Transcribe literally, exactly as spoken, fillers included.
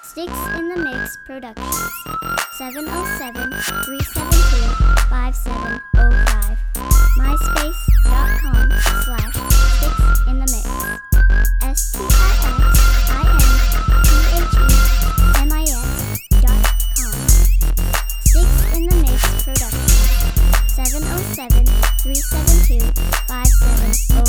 Sticks in the Mix Productions. seven oh seven, three seven two, five seven oh five. MySpace.com slash Sticks in the Mix. S T I X I N T H E M I X dot com. Sticks in the Mix Productions. seven oh seven, three seven two, five seven oh five.